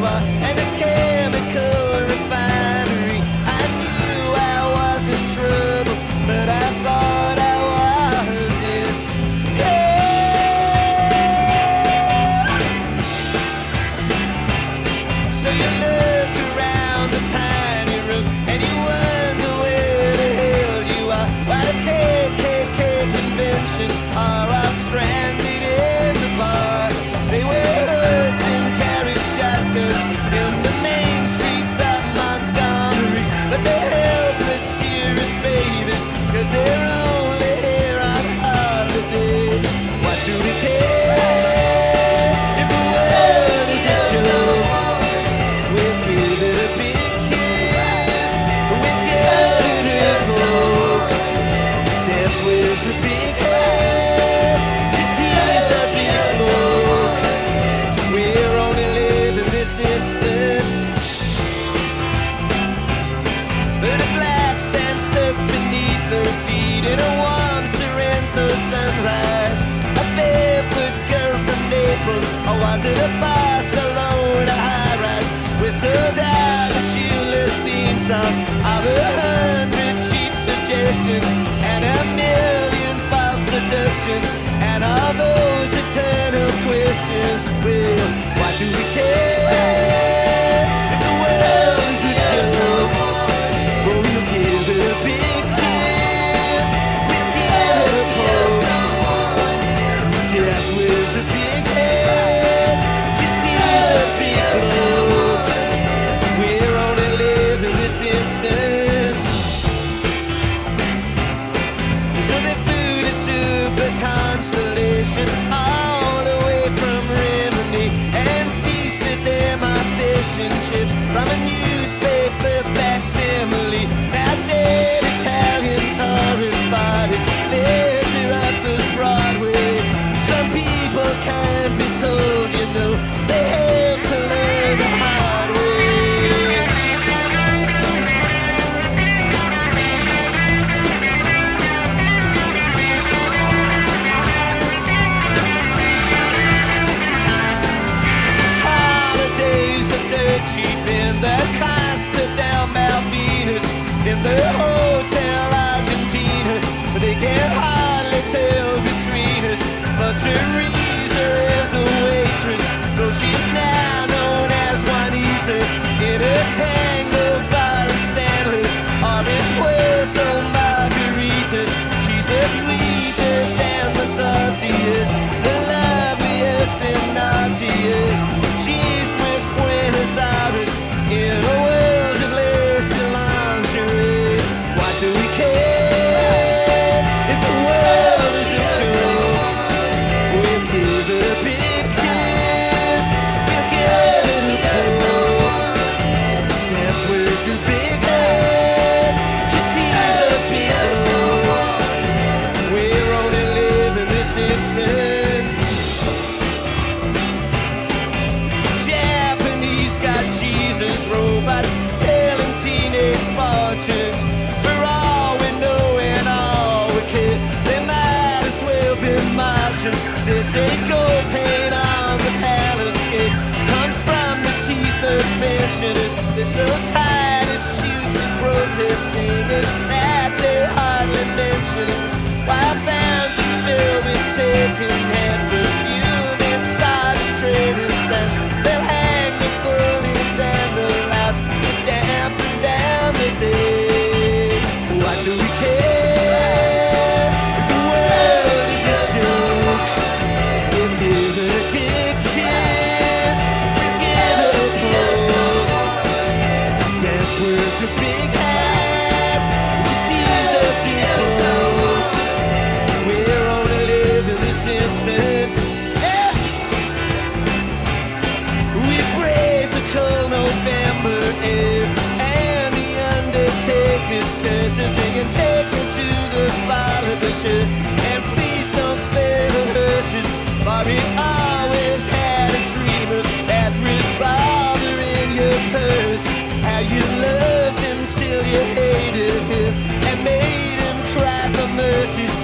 abattoir and a chemical refinery. I knew I was in trouble, but I thought I was in hell. So you look around the tiny room and you wonder where the hell you are. While the KKK convention are all stranded in the bar. They wear hoods and carry shotguns in the main streets of Montgomery. But they're helpless, serious babies, 'cause they're only here on holiday. What do we care if the world is a joke? We'll give it a big kiss, we'll give it a poke. Death wears a big head, 'cause he's a big bloke. We're only living this instant. But a black sand stuck beneath her feet in a warm Sorrento sunrise. A barefoot girl from Naples, or was it a Barcelona high-rise? Whistles out the tuneless theme song of 100 cheap suggestions and a million false seductions and all those eternal questions. Well, why do we care if the world is a joke? Well, we'll give it a big kiss, we'll give it a poke. Death wears a big head, 'cause he's a big bloke. We're only living this instant. So they flew to Super Constellation all the way from Rimini and feasted them on fish and chips from a newspaper facsimile. Now dead Italian tourist bodies litter up the Broadway. Some people can't be told, you know, they have to learn the hard way. Holidays are dirt cheap in the Costa del Malvinas, in the Hotel Argentina, but they can't hardly tell between us. For Teresa is the waitress, though she's now known as Juanita, in a tango bar in Stanley or in Puerto Margarita. She's the sweetest and the sauciest, the loveliest and naughtiest. She's Miss Buenos Aires in a world of lacy lingerie. Why do we care if the world is a joke? We'll give it a big kiss, we'll give it a poke. Death wears a big head, 'cause he's a big bloke. We're only living this instant. Japanese got Jesus robots telling teenage fortunes. For all we know and all we care, they might as well be Martians. They say gold paint on the palace gates comes from the teeth of pensioners. They're so tired of shooting protest singers that they hardly mention us. While fountains filled with second-hand perfume inside of trading stamps, they'll hang the bullies and the louds to dampen down the day. Why do we care if the world is a joke? We'll give it a big kiss, we'll give it a poke. Death wears a big hat, 'cause he's a big bloke. We're only living this instant. Yeah. We brave the cold November air and the undertaker's curses, singing "Take me to the Fallabasher," and please don't spare the hearses, for we always had a dream of that revolver in your purse. How you loved him till you hated him and made him cry for mercy.